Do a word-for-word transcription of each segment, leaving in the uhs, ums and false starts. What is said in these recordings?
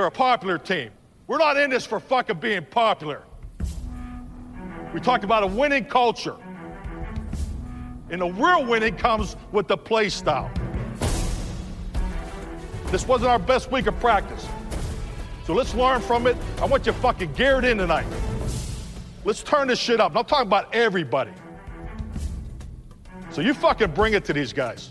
We're a popular team. We're not in this for fucking being popular. We talked about a winning culture. And the real winning comes with the play style. This wasn't our best week of practice. So let's learn from it. I want you fucking geared in tonight. Let's turn this shit up. And I'm talking about everybody. So you fucking bring it to these guys.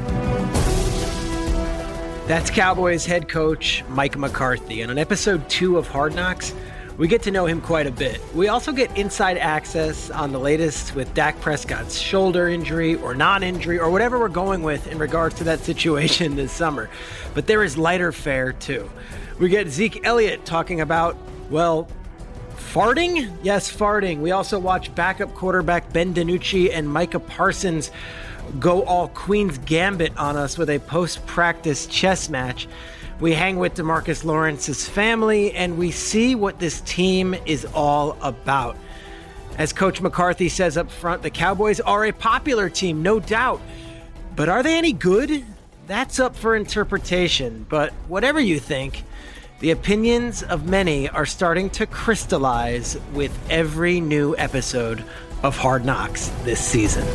That's Cowboys head coach Mike McCarthy. And on episode two of Hard Knocks, we get to know him quite a bit. We also get inside access on the latest with Dak Prescott's shoulder injury or non-injury or whatever we're going with in regards to that situation this summer. But there is lighter fare too. We get Zeke Elliott talking about, well, farting? Yes, farting. We also watch backup quarterback Ben DiNucci and Micah Parsons go all Queen's Gambit on us with a post-practice chess match. We hang with DeMarcus Lawrence's family, and we see what this team is all about. As Coach McCarthy says up front, the Cowboys are a popular team, no doubt. But are they any good? That's up for interpretation. But whatever you think, the opinions of many are starting to crystallize with every new episode of Hard Knocks this season.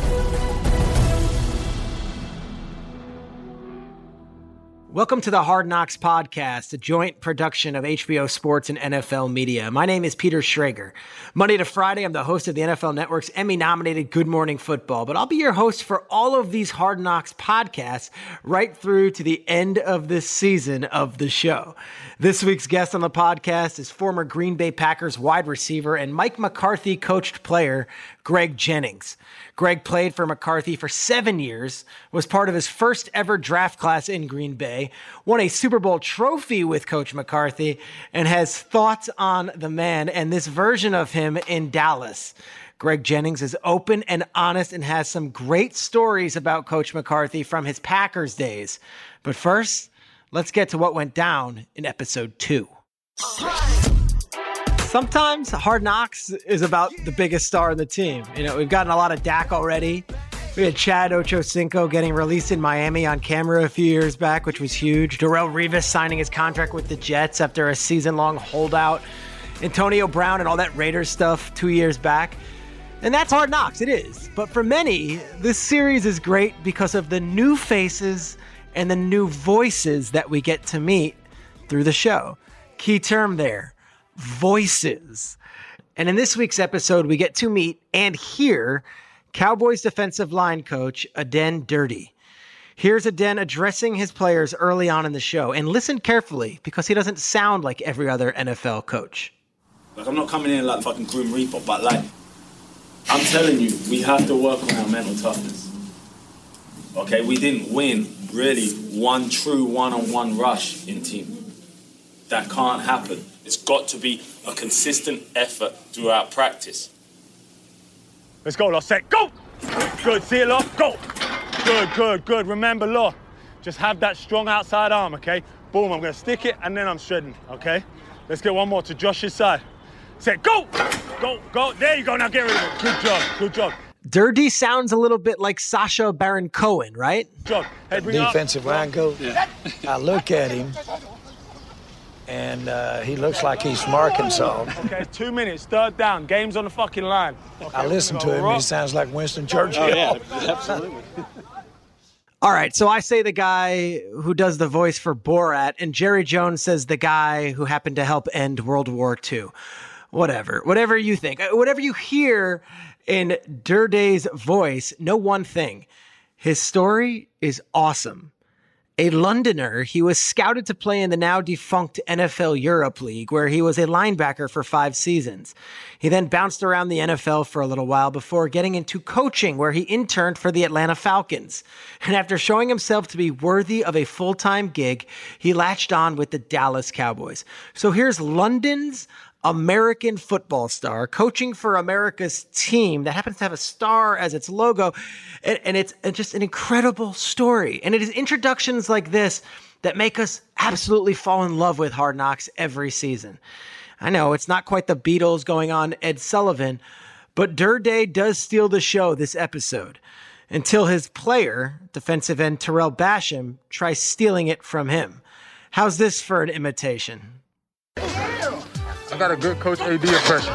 Welcome to the Hard Knocks podcast, a joint production of H B O Sports and N F L Media. My name is Peter Schrager. Monday to Friday, I'm the host of the N F L Network's Emmy-nominated Good Morning Football, but I'll be your host for all of these Hard Knocks podcasts right through to the end of this season of the show. This week's guest on the podcast is former Green Bay Packers wide receiver and Mike McCarthy coached player Greg Jennings. Greg played for McCarthy for seven years, was part of his first ever draft class in Green Bay, won a Super Bowl trophy with Coach McCarthy, and has thoughts on the man and this version of him in Dallas. Greg Jennings is open and honest and has some great stories about Coach McCarthy from his Packers days. But first, let's get to what went down in episode two. Sometimes Hard Knocks is about the biggest star in the team. You know, we've gotten a lot of Dak already. We had Chad Ochocinco getting released in Miami on camera a few years back, which was huge. Darrelle Revis signing his contract with the Jets after a season-long holdout. Antonio Brown and all that Raiders stuff two years back. And that's Hard Knocks, it is. But for many, this series is great because of the new faces and the new voices that we get to meet through the show. Key term there. Voices. And in this week's episode, we get to meet and hear Cowboys defensive line coach Aden Durde. Here's Aden addressing his players early on in the show. And listen carefully, because he doesn't sound like every other N F L coach. Like, I'm not coming in like fucking Grim Reaper, but like, I'm telling you, we have to work on our mental toughness. Okay, we didn't win, really, one true one-on-one rush in team. That can't happen. It's got to be a consistent effort throughout practice. Let's go, Law. Set, go! Good, see it, Law. Go! Good, good, good. Remember, Law, just have that strong outside arm, okay? Boom, I'm going to stick it, and then I'm shredding, okay? Let's get one more to Josh's side. Set, go! Go, go. There you go. Now get rid of it. Good job, good job. Durde sounds a little bit like Sacha Baron Cohen, right? Good job. Hey, bring defensive line coach. Yeah. I look at him. And uh, he looks like he's from Arkansas. Okay, two minutes, third down, game's on the fucking line. Okay, I listen to him, and he sounds like Winston Churchill. Oh, yeah, absolutely. All right, so I say the guy who does the voice for Borat, and Jerry Jones says the guy who happened to help end World War Two. Whatever, whatever you think. Whatever you hear in Durde's voice, know one thing. His story is awesome. A Londoner, he was scouted to play in the now defunct N F L Europe League, where he was a linebacker for five seasons. He then bounced around the N F L for a little while before getting into coaching, where he interned for the Atlanta Falcons. And after showing himself to be worthy of a full-time gig, he latched on with the Dallas Cowboys. So here's London's American football star coaching for America's team that happens to have a star as its logo. And, and it's just an incredible story. And it is introductions like this that make us absolutely fall in love with Hard Knocks every season. I know it's not quite the Beatles going on Ed Sullivan, but Durde does steal the show this episode until his player, defensive end Terrell Basham, tries stealing it from him. How's this for an imitation? got a good Coach A D impression.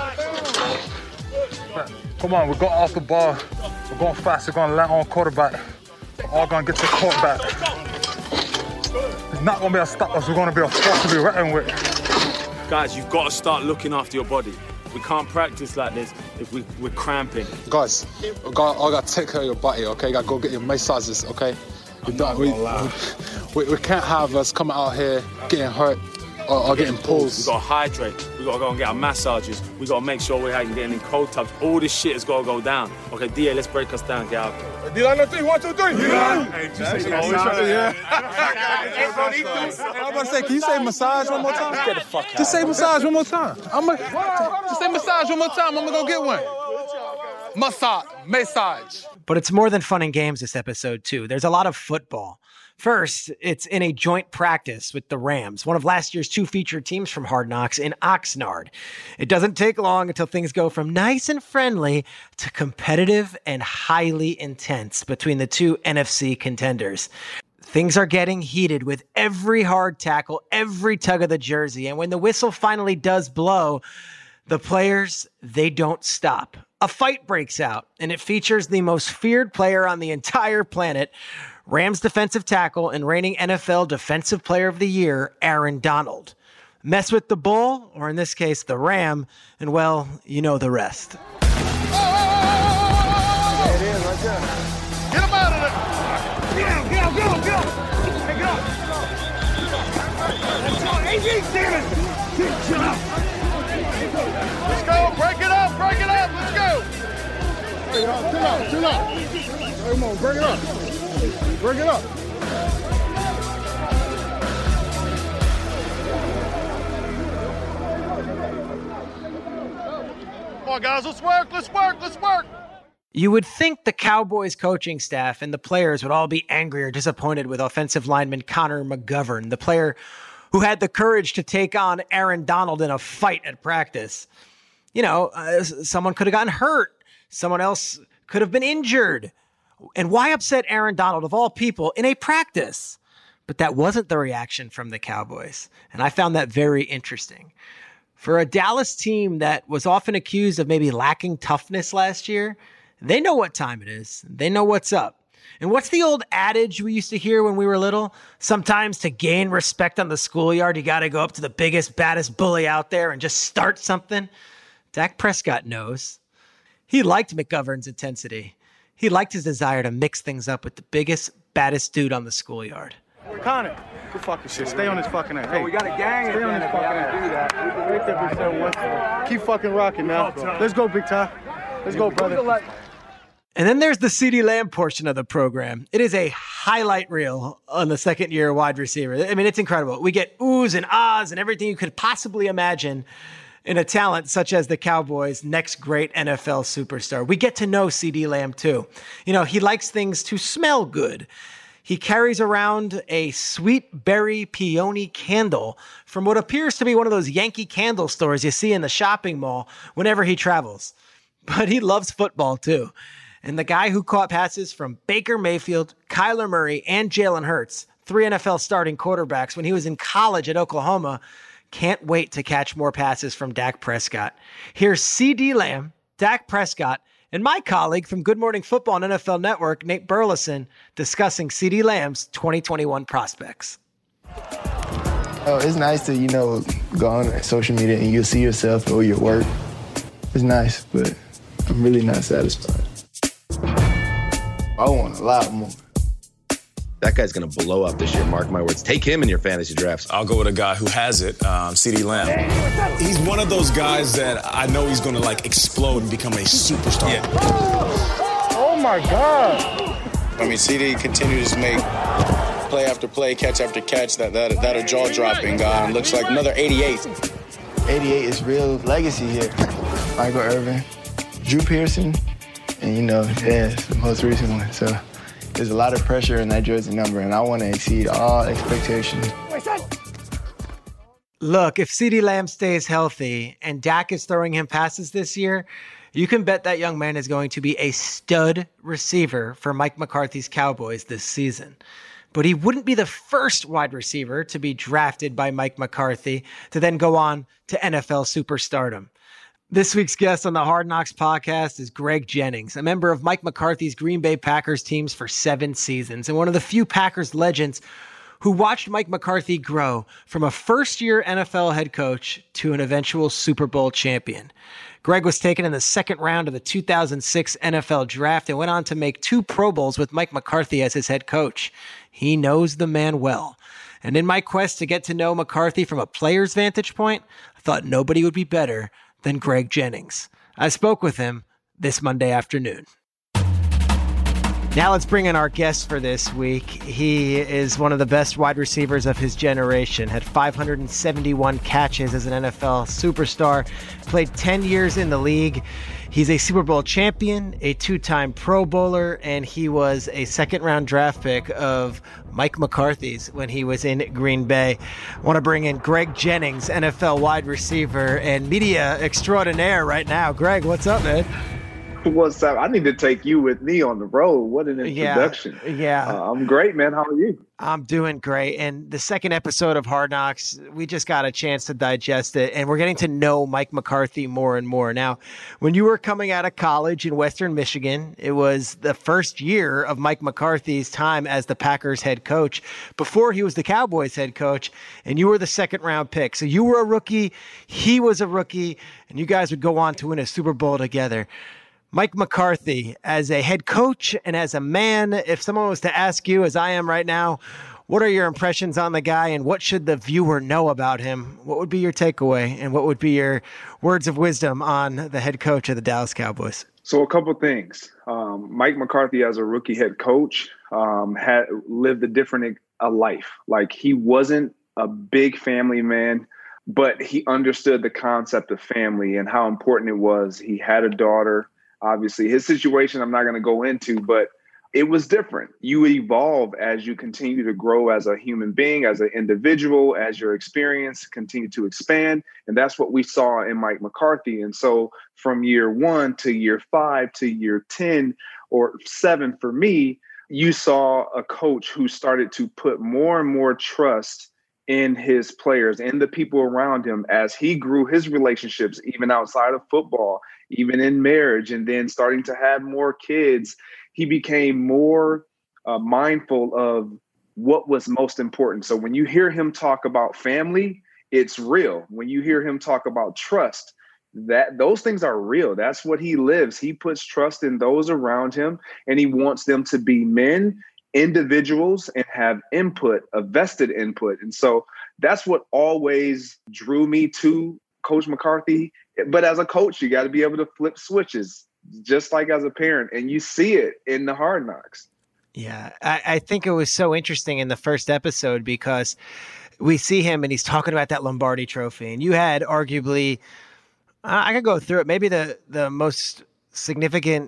Come on, we got off the ball. We're going fast. We're going to land on quarterback. We're all going to get to the quarterback. It's not going to be a stop us. We're going to be a force to be reckoned with. Guys, you've got to start looking after your body. We can't practice like this if we, we're cramping. Guys, I got, I got to take care of your body, okay? Got to go get your massages, okay? We, don't, we, we, we can't have us coming out here getting hurt or, or getting pulls. We got to hydrate. We got to go and get our massages. We got to make sure we're getting in cold tubs. All this shit has got to go down. Okay, D A, let's break us down. Get out. D-line on three, one, two, three. D-line. Hey, just say massage. Yeah. I'm about to say, can you say massage one more time? Get the fuck out. Just say massage one more time. I'm a, just say massage one more time. I'm going to go get one. Massage. Massage. But it's more than fun and games this episode, too. There's a lot of football. First, it's in a joint practice with the Rams, one of last year's two featured teams from Hard Knocks in Oxnard. It doesn't take long until things go from nice and friendly to competitive and highly intense between the two N F C contenders. Things are getting heated with every hard tackle, every tug of the jersey, and when the whistle finally does blow, the players, they don't stop. A fight breaks out, and it features the most feared player on the entire planet, Rams defensive tackle and reigning N F L Defensive Player of the Year, Aaron Donald. Mess with the bull, or in this case, the ram, and well, you know the rest. There it is, right there. Get him out of there. Get him, get him, get him, get him. Hey, get him. Let's go, A J Simmons. Chill out. Let's go, break it up, break it up, let's go. Hey, chill out, chill out. Come on, break it up. Break it up. Come on, guys, let's work, let's work, let's work. You would think the Cowboys coaching staff and the players would all be angry or disappointed with offensive lineman Connor McGovern, the player who had the courage to take on Aaron Donald in a fight at practice. You know, uh, someone could have gotten hurt. Someone else could have been injured. And why upset Aaron Donald, of all people, in a practice? But that wasn't the reaction from the Cowboys. And I found that very interesting. For a Dallas team that was often accused of maybe lacking toughness last year, they know what time it is. They know what's up. And what's the old adage we used to hear when we were little? Sometimes to gain respect on the schoolyard, you got to go up to the biggest, baddest bully out there and just start something. Dak Prescott knows. He liked McGovern's intensity. He liked his desire to mix things up with the biggest, baddest dude on the schoolyard. Connor, good fucking shit. Stay on this fucking ass. Hey, we got a gang. Stay on this fucking ass. Right there, Big Ty. Keep fucking rocking now. Let's go, Big Ty. Let's go, brother. And then there's the CeeDee Lamb portion of the program. It is a highlight reel on the second year wide receiver. I mean, it's incredible. We get oohs and ahs and everything you could possibly imagine in a talent such as the Cowboys' next great N F L superstar. We get to know CeeDee Lamb too. You know, he likes things to smell good. He carries around a sweet berry peony candle from what appears to be one of those Yankee candle stores you see in the shopping mall whenever he travels. But he loves football too. And the guy who caught passes from Baker Mayfield, Kyler Murray, and Jalen Hurts, three N F L starting quarterbacks when he was in college at Oklahoma, can't wait to catch more passes from Dak Prescott. Here's CeeDee Lamb, Dak Prescott, and my colleague from Good Morning Football on N F L Network, Nate Burleson, discussing CeeDee Lamb's twenty twenty-one prospects. Oh, it's nice to, you know, go on social media and you'll see yourself or your work. It's nice, but I'm really not satisfied. I want a lot more. That guy's going to blow up this year. Mark my words. Take him in your fantasy drafts. I'll go with a guy who has it, um, CeeDee Lamb. He's one of those guys that I know he's going to, like, explode and become a superstar. Yeah. Oh, my God. I mean, CeeDee continues to make play after play, catch after catch, that that, that are jaw-dropping. Uh, looks like another eighty-eight. eighty-eight is real legacy here. Michael Irvin, Drew Pearson, and, you know, Dez, the most recent one. So there's a lot of pressure in that jersey number, and I want to exceed all expectations. Look, if CeeDee Lamb stays healthy and Dak is throwing him passes this year, you can bet that young man is going to be a stud receiver for Mike McCarthy's Cowboys this season. but he wouldn't be the first wide receiver to be drafted by Mike McCarthy to then go on to N F L superstardom. This week's guest on the Hard Knocks podcast is Greg Jennings, a member of Mike McCarthy's Green Bay Packers teams for seven seasons, and one of the few Packers legends who watched Mike McCarthy grow from a first-year N F L head coach to an eventual Super Bowl champion. Greg was taken in the second round of the two thousand six N F L draft and went on to make two Pro Bowls with Mike McCarthy as his head coach. He knows the man well. And in my quest to get to know McCarthy from a player's vantage point, I thought nobody would be better than Greg Jennings. I spoke with him this Monday afternoon. Now let's bring in our guest for this week. He is one of the best wide receivers of his generation, had five hundred seventy-one catches as an N F L superstar, played ten years in the league. He's a Super Bowl champion, a two-time Pro Bowler, and he was a second-round draft pick of Mike McCarthy's when he was in Green Bay. I want to bring in Greg Jennings, N F L wide receiver and media extraordinaire right now. Greg, what's up, man? What's up? I need to take you with me on the road. What an introduction. Yeah. yeah. Uh, I'm great, man. How are you? I'm doing great. And the second episode of Hard Knocks, we just got a chance to digest it, and we're getting to know Mike McCarthy more and more. Now, when you were coming out of college in Western Michigan, it was the first year of Mike McCarthy's time as the Packers head coach before he was the Cowboys head coach, and you were the second round pick. So you were a rookie, he was a rookie, and you guys would go on to win a Super Bowl together. Mike McCarthy, as a head coach and as a man, if someone was to ask you, as I am right now, what are your impressions on the guy and what should the viewer know about him? What would be your takeaway and what would be your words of wisdom on the head coach of the Dallas Cowboys? So a couple things. Um, Mike McCarthy, as a rookie head coach, um, had lived a different a life. Like, he wasn't a big family man, but he understood the concept of family and how important it was. He had a daughter. Obviously, his situation I'm not going to go into, but it was different. You evolve as you continue to grow as a human being, as an individual, as your experience continue to expand. And that's what we saw in Mike McCarthy. And so from year one to year five to year ten or seven for me, you saw a coach who started to put more and more trust in his players and the people around him as he grew his relationships, even outside of football, even in marriage, and then starting to have more kids. He became more uh, mindful of what was most important. So when you hear him talk about family, it's real. When you hear him talk about trust, that those things are real. That's what he lives. He puts trust in those around him, and he wants them to be men, individuals, and have input, a vested input. And so that's what always drew me to Coach McCarthy. But as a coach, you got to be able to flip switches, just like as a parent. And you see it in the Hard Knocks. Yeah, I, I think it was so interesting in the first episode because we see him and he's talking about that Lombardi trophy. And you had arguably, uh, I could go through it, maybe the, the most significant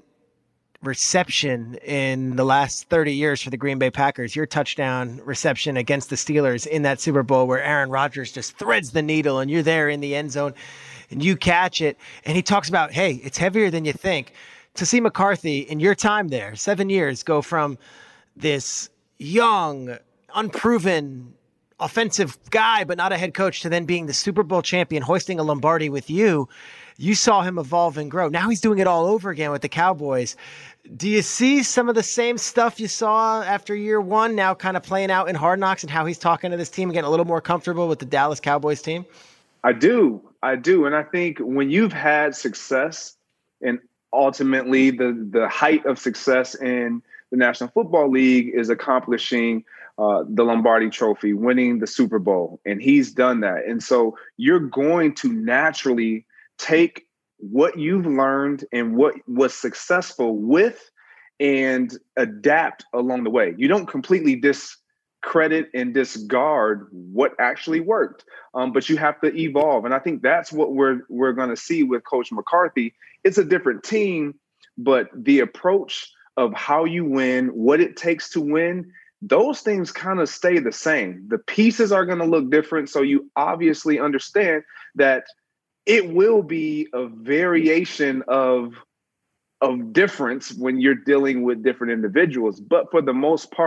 reception in the last thirty years for the Green Bay Packers, your touchdown reception against the Steelers in that Super Bowl where Aaron Rodgers just threads the needle and you're there in the end zone and you catch it. And he talks about, hey, it's heavier than you think. To see McCarthy in your time there, seven years, go from this young, unproven offensive guy, but not a head coach, to then being the Super Bowl champion, hoisting a Lombardi with you. You saw him evolve and grow. Now he's doing it all over again with the Cowboys. Do you see some of the same stuff you saw after year one now kind of playing out in Hard Knocks and how he's talking to this team and getting a little more comfortable with the Dallas Cowboys team? I do. I do. And I think when you've had success and ultimately the, the height of success in the National Football League is accomplishing uh, the Lombardi Trophy, winning the Super Bowl. And he's done that. And so you're going to naturally take what you've learned and what was successful with and adapt along the way. You don't completely discredit and discard what actually worked, um, but you have to evolve. And I think that's what we're we're going to see with Coach McCarthy. It's a different team, but the approach of how you win, what it takes to win, those things kind of stay the same. The pieces are going to look different. So you obviously understand that it will be a variation of, of difference when you're dealing with different individuals. But for the most part,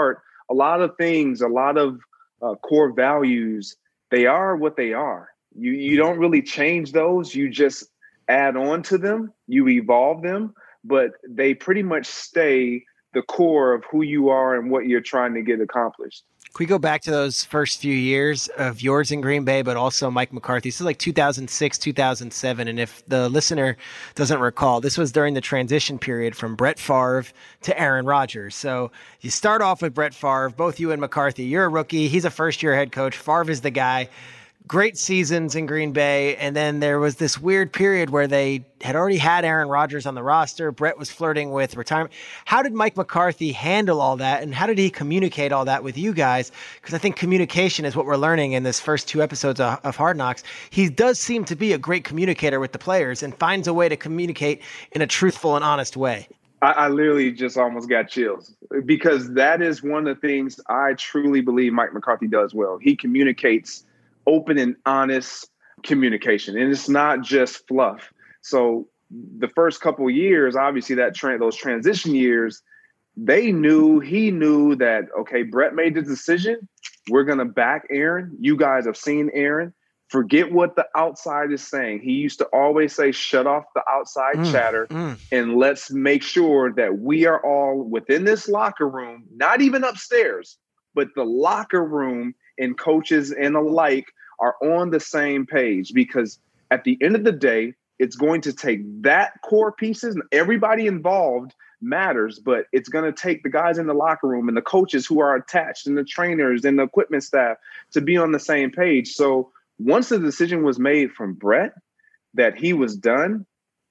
a lot of things, a lot of uh, core values, they are what they are. You you don't really change those. You just add on to them. You evolve them, but they pretty much stay the core of who you are and what you're trying to get accomplished. Can we go back to those first few years of yours in Green Bay, but also Mike McCarthy? This is like two thousand six, two thousand seven. And if the listener doesn't recall, this was during the transition period from Brett Favre to Aaron Rodgers. So you start off with Brett Favre, both you and McCarthy. You're a rookie. He's a first-year head coach. Favre is the guy. Great seasons in Green Bay, and then there was this weird period where they had already had Aaron Rodgers on the roster. Brett was flirting with retirement. How did Mike McCarthy handle all that, and how did he communicate all that with you guys? Because I think communication is what we're learning in this first two episodes of, of Hard Knocks. He does seem to be a great communicator with the players and finds a way to communicate in a truthful and honest way. I, I literally just almost got chills because that is one of the things I truly believe Mike McCarthy does well. He communicates open and honest communication. And it's not just fluff. So the first couple of years, obviously that tra- those transition years, they knew, he knew that, okay, Brett made the decision. We're going to back Aaron. You guys have seen Aaron. Forget what the outside is saying. He used to always say, shut off the outside mm, chatter mm. and let's make sure that we are all within this locker room, not even upstairs, but the locker room and coaches and alike are on the same page, because at the end of the day, it's going to take that core pieces, and everybody involved matters, but it's going to take the guys in the locker room and the coaches who are attached and the trainers and the equipment staff to be on the same page. So once the decision was made from Brett that he was done,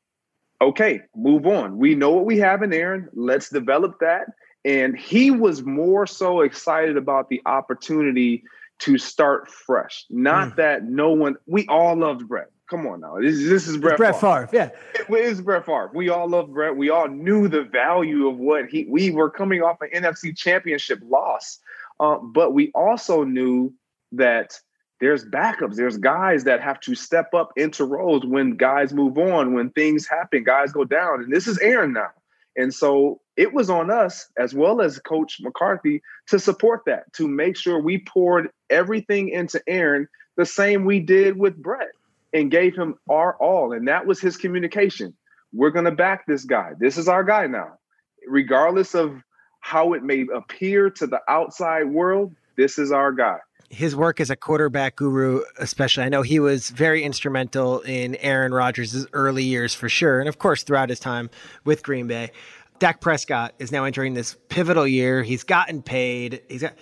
okay, move on. We know what we have in Aaron. Let's develop that. And he was more so excited about the opportunity to start fresh. Not mm. that no one, we all loved Brett. Come on now. This, this is Brett, Brett Favre. Favre. Yeah. It is Brett Favre. We all loved Brett. We all knew the value of what he, we were coming off an N F C championship loss. Uh, but we also knew that there's backups. There's guys that have to step up into roles when guys move on, when things happen, guys go down. And this is Aaron now. And so it was on us, as well as Coach McCarthy, to support that, to make sure we poured everything into Aaron the same we did with Brett and gave him our all. And that was his communication. We're going to back this guy. This is our guy now. Regardless of how it may appear to the outside world, this is our guy. His work as a quarterback guru, especially, I know he was very instrumental in Aaron Rodgers' early years for sure. And of course, throughout his time with Green Bay. Dak Prescott is now entering this pivotal year. He's gotten paid. He's got,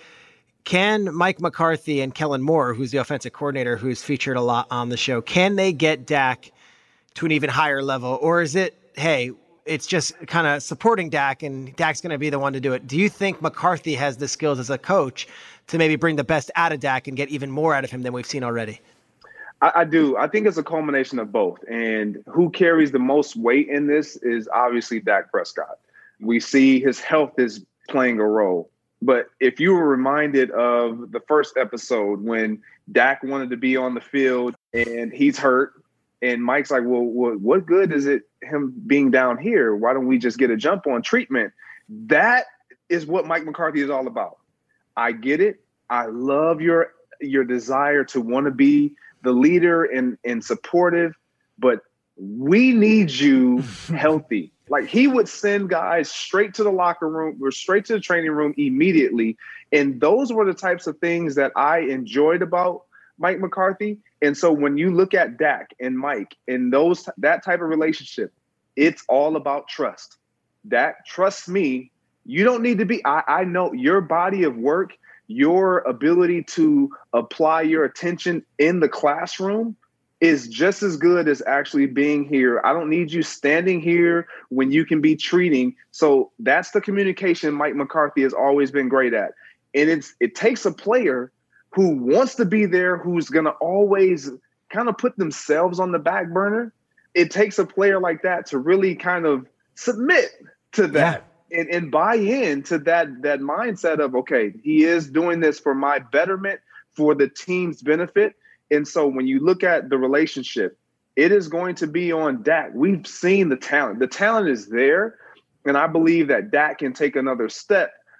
can Mike McCarthy and Kellen Moore, who's the offensive coordinator, who's featured a lot on the show, can they get Dak to an even higher level? Or is it, hey, it's just kind of supporting Dak and Dak's going to be the one to do it? Do you think McCarthy has the skills as a coach to maybe bring the best out of Dak and get even more out of him than we've seen already? I, I do. I think it's a culmination of both. And who carries the most weight in this is obviously Dak Prescott. We see his health is playing a role. But if you were reminded of the first episode when Dak wanted to be on the field and he's hurt, and Mike's like, well, what good is it him being down here? Why don't we just get a jump on treatment? That is what Mike McCarthy is all about. I get it. I love your your desire to want to be the leader and, and supportive, but we need you healthy. Like, he would send guys straight to the locker room or straight to the training room immediately. And those were the types of things that I enjoyed about Mike McCarthy. And so when you look at Dak and Mike and those that type of relationship, it's all about trust. Dak, trust me. You don't need to be, I, I know your body of work, your ability to apply your attention in the classroom is just as good as actually being here. I don't need you standing here when you can be treating. So that's the communication Mike McCarthy has always been great at. And it's it takes a player who wants to be there, who's going to always kind of put themselves on the back burner. It takes a player like that to really kind of submit to that. Yeah. And, and buy into that that mindset of, okay, he is doing this for my betterment, for the team's benefit. And so when you look at the relationship, it is going to be on Dak. We've seen the talent. The talent is there, and I believe that Dak can take another step.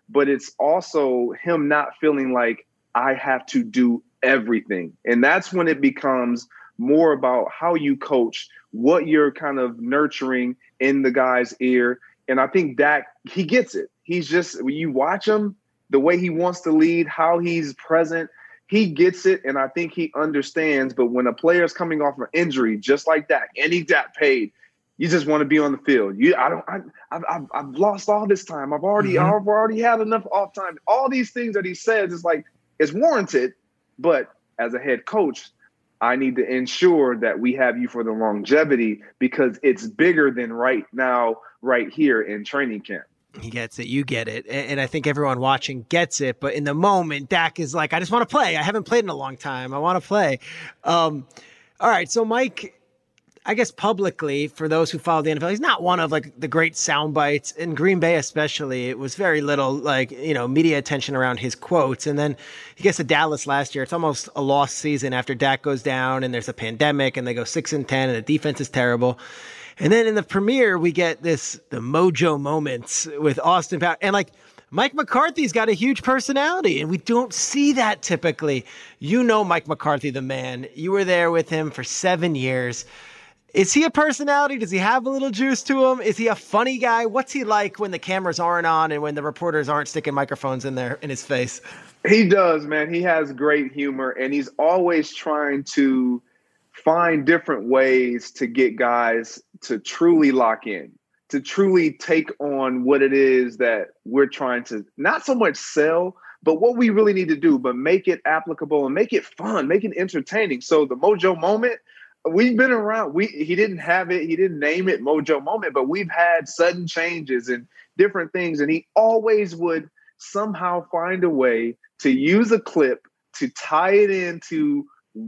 but it's also him not feeling like I have to do everything. And that's when it becomes more about how you coach, what you're kind of nurturing in the guy's ear. And I think Dak, he gets it. He's just, when you watch him, the way he wants to lead, how he's present, he gets it. And I think he understands. But when a player is coming off an injury, just like Dak, and he got paid, you just want to be on the field. You, I don't, I, I've, I've, I've lost all this time. I've already, mm-hmm. I've already had enough off time. All these things that he says is like, it's warranted. But as a head coach, I need to ensure that we have you for the longevity, because it's bigger than right now, right here in training camp. He gets it. You get it. And I think everyone watching gets it. But in the moment, Dak is like, I just want to play. I haven't played in a long time. I want to play. Um, all right. So Mike, I guess publicly, for those who follow the N F L, he's not one of like the great sound bites. In Green Bay especially, it was very little like, you know, media attention around his quotes. And then he gets to Dallas last year. It's almost a lost season after Dak goes down and there's a pandemic and they go six and ten and the defense is terrible. And then in the premiere, we get this, the mojo moments with Austin Powers. And like, Mike McCarthy's got a huge personality, and we don't see that typically. You know Mike McCarthy, the man. You were there with him for seven years. Is he a personality? Does he have a little juice to him? Is he a funny guy? What's he like when the cameras aren't on and when the reporters aren't sticking microphones in there in his face? He does, man. He has great humor, and he's always trying to find different ways to get guys to truly lock in, to truly take on what it is that we're trying to not so much sell, but what we really need to do, but make it applicable and make it fun, make it entertaining. So the mojo moment, we've been around. We he didn't have it. He didn't name it mojo moment, but we've had sudden changes and different things. And he always would somehow find a way to use a clip to tie it into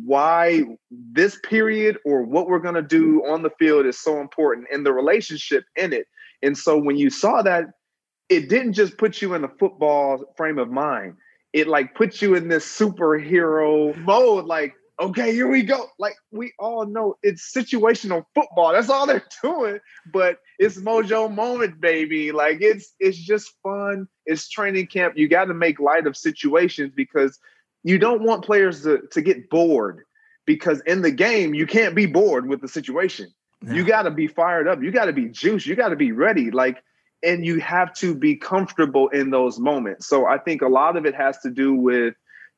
why this period or what we're going to do on the field is so important and the relationship in it. And so when you saw that, it didn't just put you in a football frame of mind. It like put you in this superhero mode, like, okay, here we go. Like we all know it's situational football. That's all they're doing, but it's mojo moment, baby. Like it's, it's just fun. It's training camp. You got to make light of situations because you don't want players to, to get bored, because in the game, you can't be bored with the situation. No. You got to be fired up. You got to be juiced. You got to be ready. Like, and you have to be comfortable in those moments. So I think a lot of it has to do with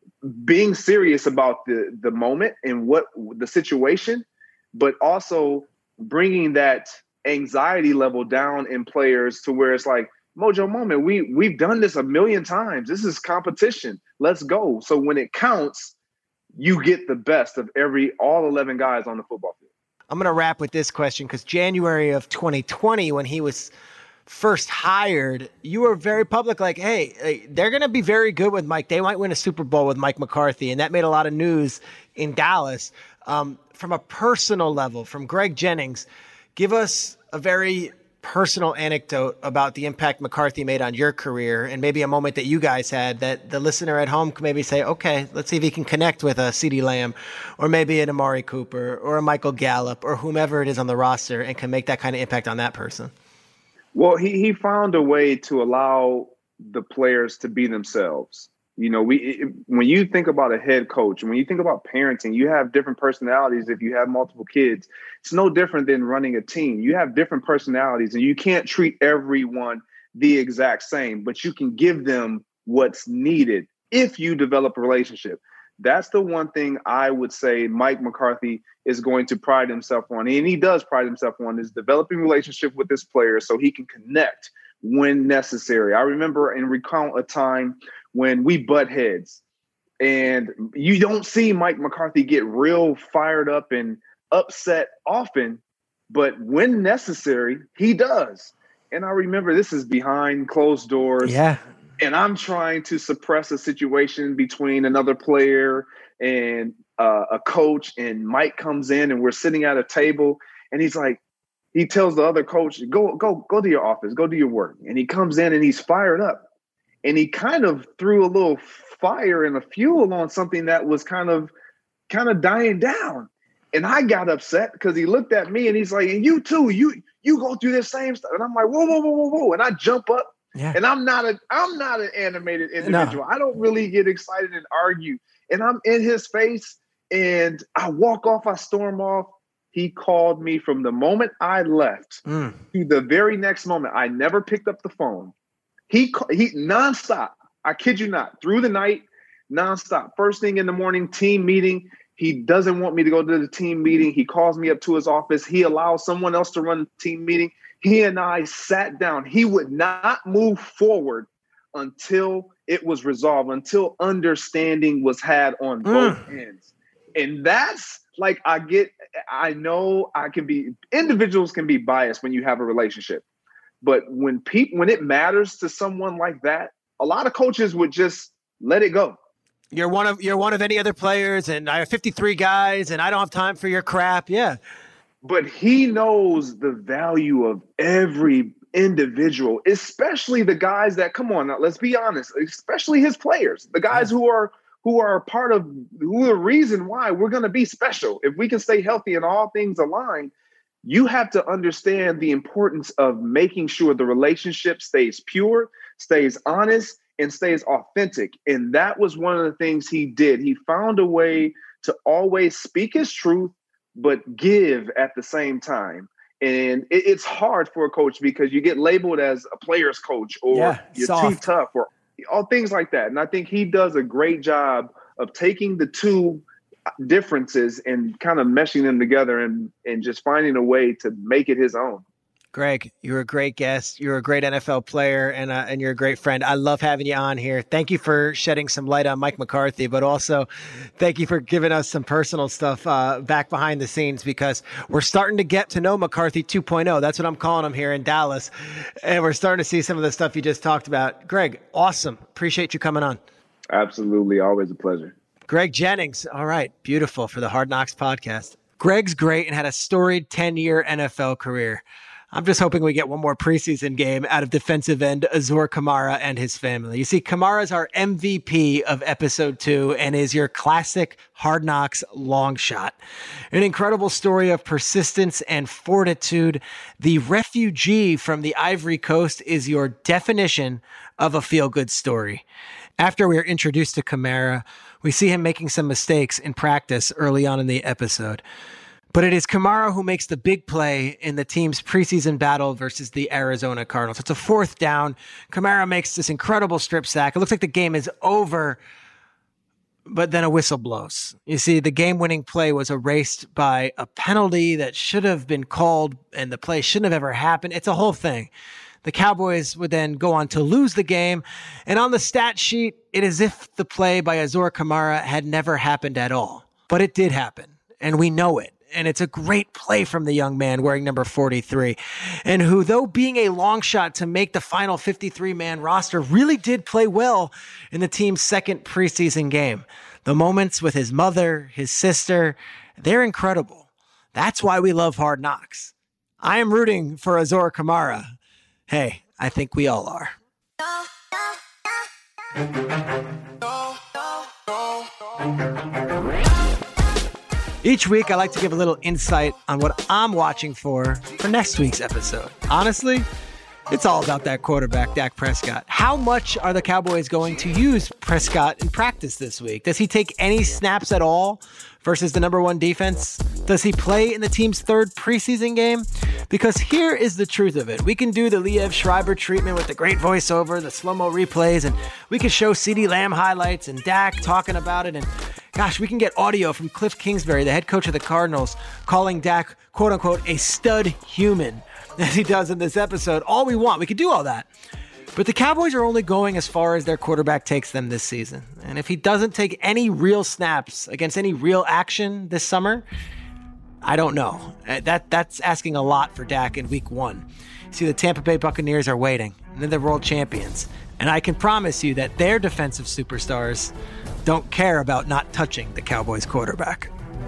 being serious about the, the moment and what the situation, but also bringing that anxiety level down in players to where it's like, mojo moment, we, we've done this a million times. This is competition. Let's go. So when it counts, you get the best of every, all eleven guys on the football field. I'm going to wrap with this question because January of twenty twenty, when he was first hired, you were very public, like, hey, they're going to be very good with Mike. They might win a Super Bowl with Mike McCarthy. And that made a lot of news in Dallas. Um, from a personal level, from Greg Jennings, give us a very personal anecdote about the impact McCarthy made on your career and maybe a moment that you guys had that the listener at home can maybe say, okay, let's see if he can connect with a CeeDee Lamb or maybe an Amari Cooper or a Michael Gallup or whomever it is on the roster and can make that kind of impact on that person. Well, he, he found a way to allow the players to be themselves. You know, we it, when you think about a head coach, when you think about parenting, you have different personalities. If you have multiple kids, it's no different than running a team. You have different personalities and you can't treat everyone the exact same, but you can give them what's needed if you develop a relationship. That's the one thing I would say Mike McCarthy is going to pride himself on. And he does pride himself on is developing relationship with this player so he can connect when necessary. I remember and recount a time when we butt heads and you don't see Mike McCarthy get real fired up and upset often, but when necessary, he does. And I remember this is behind closed doors. Yeah. And I'm trying to suppress a situation between another player and uh, a coach, and Mike comes in and we're sitting at a table and he's like, he tells the other coach, go, go, go to your office, go do your work. And he comes in and he's fired up. And he kind of threw a little fire and a fuel on something that was kind of, kind of dying down. And I got upset because he looked at me and he's like, and you too, you, you go through this same stuff. And I'm like, whoa, whoa, whoa, whoa, whoa. And I jump up Yeah. And I'm not a I'm not an animated individual. No. I don't really get excited and argue. And I'm in his face and I walk off, I storm off. He called me from the moment I left mm. to the very next moment. I never picked up the phone. He he nonstop. I kid you not. Through the night, nonstop. First thing in the morning, team meeting. He doesn't want me to go to the team meeting. He calls me up to his office. He allows someone else to run the team meeting. He and I sat down. He would not move forward until it was resolved, until understanding was had on both mm. ends. And that's like, I get, I know I can be, individuals can be biased when you have a relationship. But when people, when it matters to someone like that, a lot of coaches would just let it go. You're one of you're one of any other players, and I have fifty-three guys, and I don't have time for your crap. Yeah. But he knows the value of every individual, especially the guys that, come on, now, let's be honest, especially his players, the guys yeah. who are who are part of who are the reason why we're going to be special. If we can stay healthy and all things align, you have to understand the importance of making sure the relationship stays pure, stays honest, and stays authentic. And that was one of the things he did. He found a way to always speak his truth, but give at the same time. And it, it's hard for a coach because you get labeled as a player's coach or yeah, you're soft. Too tough or all things like that. And I think he does a great job of taking the two differences and kind of meshing them together and, and just finding a way to make it his own. Greg, you're a great guest. You're a great N F L player, and uh, and you're a great friend. I love having you on here. Thank you for shedding some light on Mike McCarthy, but also thank you for giving us some personal stuff uh, back behind the scenes, because we're starting to get to know McCarthy two point oh. That's what I'm calling him here in Dallas, and we're starting to see some of the stuff you just talked about. Greg, awesome. Appreciate you coming on. Absolutely. Always a pleasure. Greg Jennings. All right. Beautiful for the Hard Knocks podcast. Greg's great and had a storied ten-year N F L career. I'm just hoping we get one more preseason game out of defensive end Azor Kamara and his family. You see, Kamara's our M V P of episode two and is your classic Hard Knocks long shot. An incredible story of persistence and fortitude. The refugee from the Ivory Coast is your definition of a feel-good story. After we are introduced to Kamara, we see him making some mistakes in practice early on in the episode. But it is Kamara who makes the big play in the team's preseason battle versus the Arizona Cardinals. It's a fourth down. Kamara makes this incredible strip sack. It looks like the game is over, but then a whistle blows. You see, the game-winning play was erased by a penalty that should have been called, and the play shouldn't have ever happened. It's a whole thing. The Cowboys would then go on to lose the game, and on the stat sheet, it is as if the play by Azor Kamara had never happened at all. But it did happen, and we know it. And it's a great play from the young man wearing number forty-three, and who, though being a long shot to make the final fifty-three man roster, really did play well in the team's second preseason game. The moments with his mother, his sister, they're incredible. That's why we love Hard Knocks. I am rooting for Azor Kamara. Hey, I think we all are. Each week, I like to give a little insight on what I'm watching for for next week's episode. Honestly, it's all about that quarterback, Dak Prescott. How much are the Cowboys going to use Prescott in practice this week? Does he take any snaps at all versus the number one defense? Does he play in the team's third preseason game? Because here is the truth of it. We can do the Liev Schreiber treatment with the great voiceover, the slow-mo replays, and we can show CeeDee Lamb highlights and Dak talking about it. And gosh, we can get audio from Cliff Kingsbury, the head coach of the Cardinals, calling Dak, quote-unquote, a stud human, as he does in this episode. All we want. We could do all that. But the Cowboys are only going as far as their quarterback takes them this season. And if he doesn't take any real snaps against any real action this summer, I don't know. That That's asking a lot for Dak in week one. See, the Tampa Bay Buccaneers are waiting, and they're the world champions. And I can promise you that their defensive superstars don't care about not touching the Cowboys quarterback.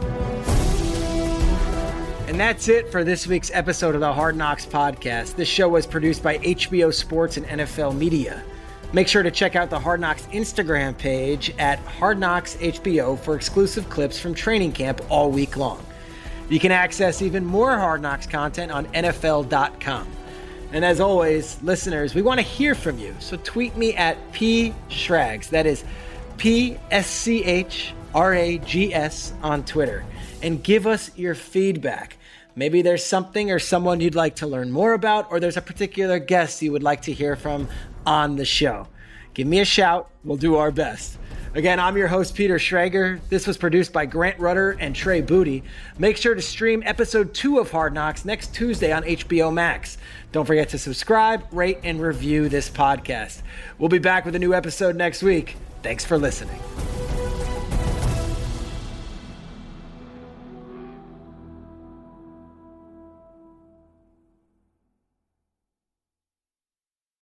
And that's it for this week's episode of the Hard Knocks podcast. This show was produced by H B O Sports and N F L Media. Make sure to check out the Hard Knocks Instagram page at Hard Knocks H B O for exclusive clips from training camp all week long. You can access even more Hard Knocks content on N F L dot com. And as always, listeners, we want to hear from you. So tweet me at P Schrags. That is P S C H R A G S on Twitter. And give us your feedback. Maybe there's something or someone you'd like to learn more about, or there's a particular guest you would like to hear from on the show. Give me a shout. We'll do our best. Again, I'm your host, Peter Schrager. This was produced by Grant Rudder and Trey Booty. Make sure to stream episode two of Hard Knocks next Tuesday on H B O Max. Don't forget to subscribe, rate, and review this podcast. We'll be back with a new episode next week. Thanks for listening.